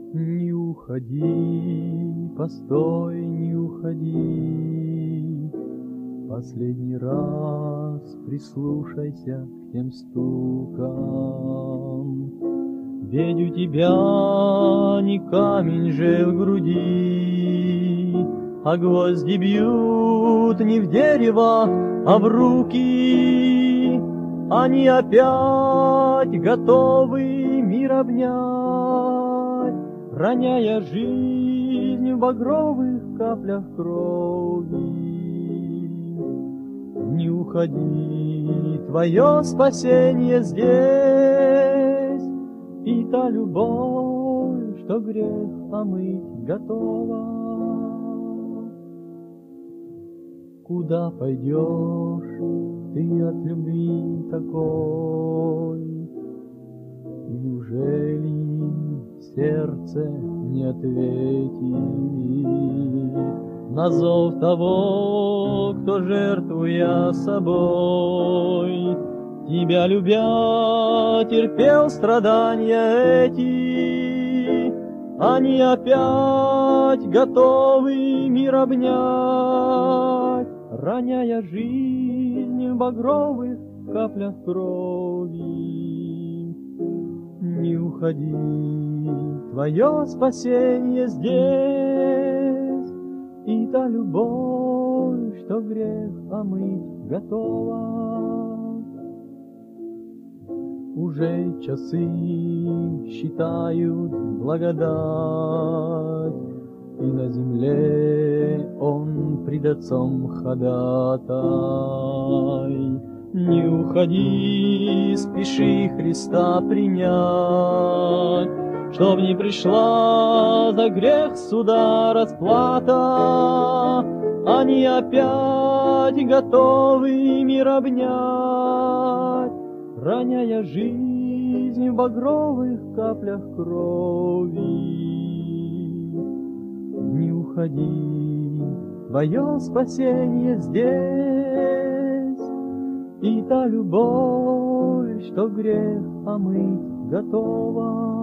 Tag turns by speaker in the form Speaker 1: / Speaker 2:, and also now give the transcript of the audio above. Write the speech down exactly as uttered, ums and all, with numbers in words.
Speaker 1: Не уходи, постой, не уходи. Последний раз прислушайся к тем стукам. Ведь у тебя не камень же в груди, а гвозди бьют не в дерево, а в руки. Они опять готовы мир обнять, роняя жизнь в багровых каплях крови. Не уходи, твое спасение здесь, и та любовь, что грех омыть готова. Куда пойдешь ты от любви такой? Неужели сердце не ответит на зов того, кто, жертвуя собой, тебя любя, терпел страдания эти? Они опять готовы мир обнять, роняя жизнь в багровых каплях крови. Не уходи, твое спасение здесь, и та любовь, что грех омыть готова. Уже часы считают благодать, и на земле он пред Отцом ходатай. Не уходи, спеши Христа принять, чтоб не пришла за грех суда расплата. Они опять готовы мир обнять, роняя жизнь в багровых каплях крови. Не уходи, твое спасение здесь, и та любовь, что грех омыть готова.